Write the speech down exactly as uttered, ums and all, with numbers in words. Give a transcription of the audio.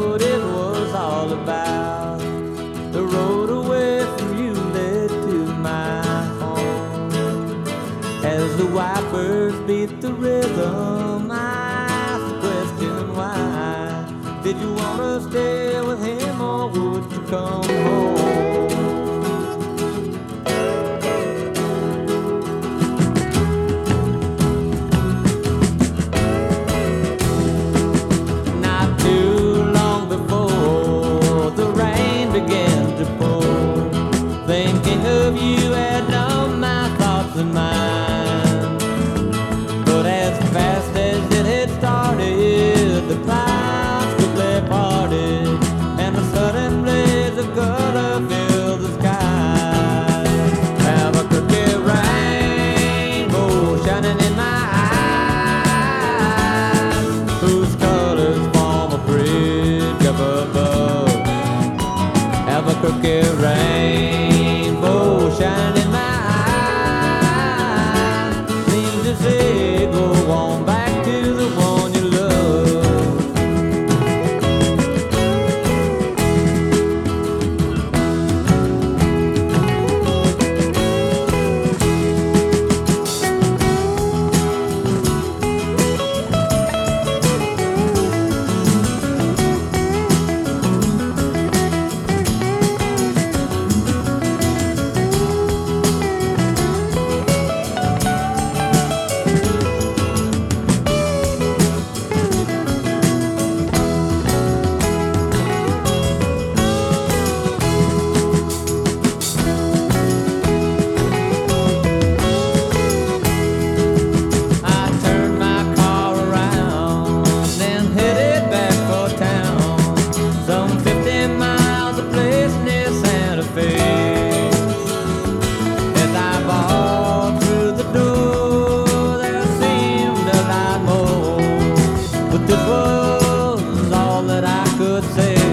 what it was all about. The road away from you led to my home. As the wipers beat the rhythm, I asked the question why. Did you want to stay with him or would you come home? Thinking of you had numbed my thoughts and mind. But as fast as it had started, the clouds quickly parted, and the sudden blaze of color filled the sky. Have a crooked rainbow shining in my eyes, whose colors form a bridge up above. Have a crooked rainbow shining in my eyes, seems to say go on back to the one you love. This was all that I could say.